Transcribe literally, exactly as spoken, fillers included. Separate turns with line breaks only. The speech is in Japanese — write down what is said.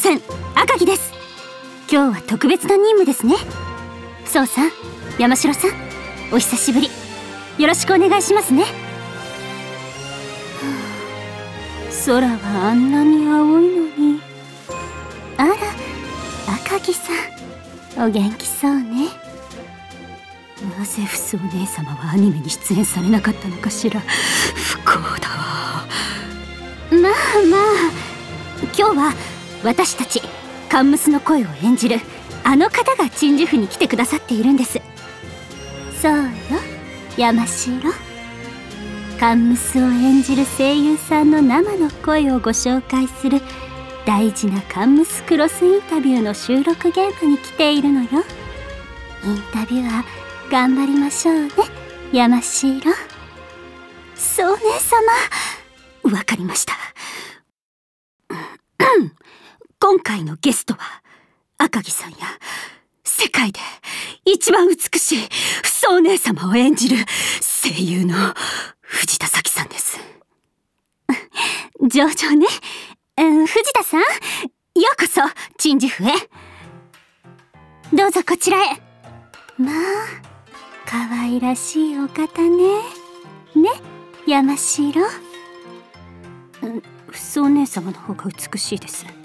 戦赤城です。今日は特別な任務ですね。そうさん、山城さん、お久しぶり。よろしくお願いしますね。空はあんなに青いのに。あら、赤城さん、お元気そうね。なぜ不相姉様はアニメに出演されなかったのかしら。不幸だわ。まあまあ、今日は私たちカンムスの声を演じるあの方が鎮守府に来てくださっているんです。そうよ、山城。カンムスを演じる声優さんの生の声をご紹介する大事なカンムスクロスインタビューの収録現場に来ているのよ。インタビュアー頑張りましょうね、山城。そうね様、わかりました。今回のゲストは赤城さんや世界で一番美しい不相姉様を演じる声優の藤田咲さんです。上々ね、うん、藤田さん、ようこそ鎮守府へ。どうぞこちらへ。まあ可愛らしいお方ね。ね、山城。不相姉様の方が美しいです。